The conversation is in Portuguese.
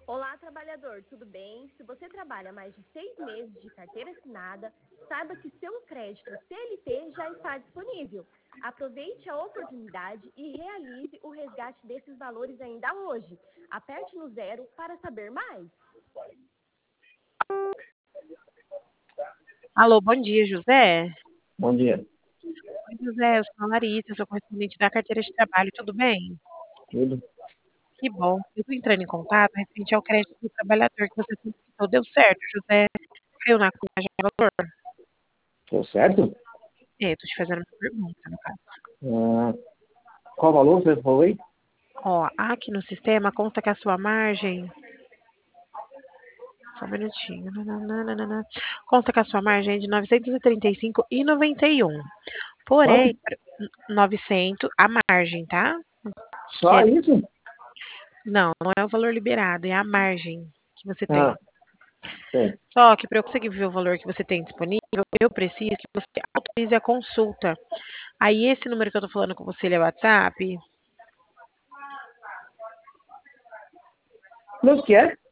Olá, trabalhador, tudo bem? Se você trabalha mais de 6 meses de carteira assinada, saiba que seu crédito CLT já está disponível. Aproveite a oportunidade e realize o resgate desses valores ainda hoje. Aperte no 0 para saber mais. Alô, bom dia, José. Bom dia. Oi, José, eu sou a Larissa, eu sou correspondente da carteira de trabalho, tudo bem? Tudo? Que bom. Eu estou entrando em contato referente ao crédito do trabalhador que você solicitou. Deu certo, José? Caiu na conta de valor? Tô certo? Estou te fazendo uma pergunta, no caso. Qual valor você falou aí? Ó, aqui no sistema consta que a sua margem. Só um minutinho. Nananana. Consta que a sua margem é de R$ 935,91. Quanto? Porém, 900 a margem, tá? Que Só é, isso? não é o valor liberado, é a margem que você tem. Sei. Só que para eu conseguir ver o valor que você tem disponível, eu preciso que você autorize a consulta. Aí esse número que eu tô falando com você, ele é WhatsApp? Quanto que é?